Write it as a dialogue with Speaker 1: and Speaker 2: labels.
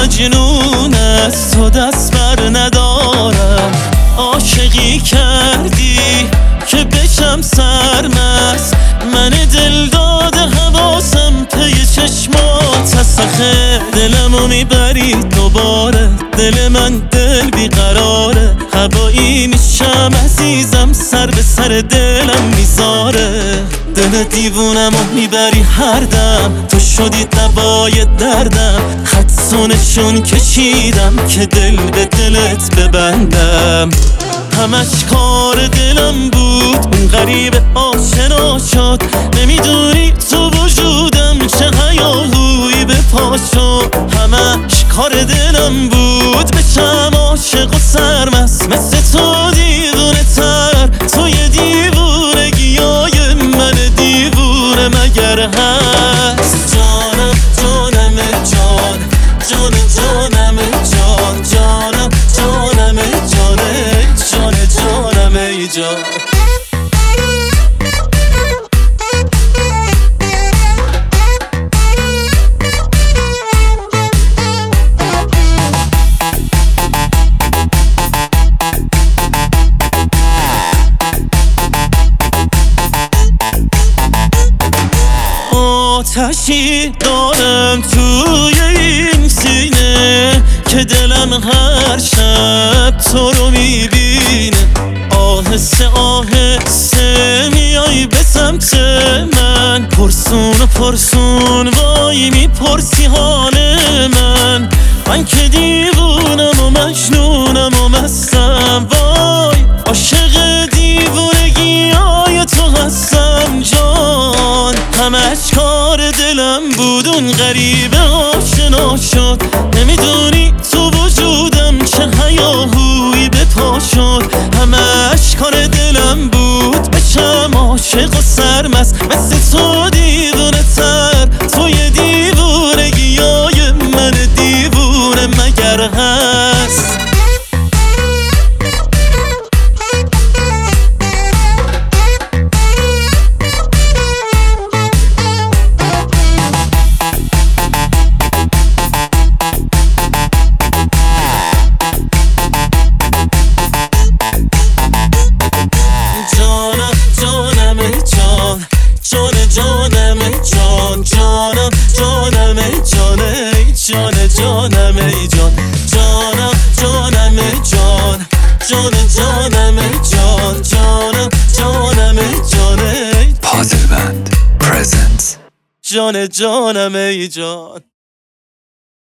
Speaker 1: مجنون از تو دست بر ندارم. عاشقی کردی که بشم سرمست، من دل داده حواسم پی چشمات هست. آخه دلمو میبری دوباره، دل من دل بیقراره. هوایی میشم عزیزم، سر به سر دلم میذاره. دل دیوونمو میبری هر دم، تو شدی دوای دردم. خط و نشون کشیدم که دل به دلت ببندم. همش کار دلم بود، اون غریب آشنا شد. نمیدونی تو وجودم چه هیاهویی به پا شد. همش کار دلم بود، بشم عاشق و سرمست مثل تو دیوونه تر. توی دیوونگیای من دیوونه مگر هست؟ جانم جانم جان، جان جانم جان، جانم جانم جانه، جان جانم ای جان. آتشی دارم توی این سینه که دلم هر شب تو رو میبینه. آهسته آهسته میای به سمت من، پرسون و پرسون وای میپرسی حال من. من که دیوونم و مجنونم و مستم، وای عاشق دیوونگیای تو هستم جان. همش کار دلم بود، اون غریبه آشنا شد. نمیدونی تو وجودم چه هیاهویی به پا شد. همش کار دلم بود، بشم عاشق و سرمست مثل تو دیوونه تر. توی دیوونگیای من دیوونه مگر هست؟ جانم جانم جانه، جان جانم ای جان. جانم جانم جان، جان جانم جان، جانم جانم جانه.
Speaker 2: پازل بند پرزنتس.
Speaker 1: جان جانم ای جان.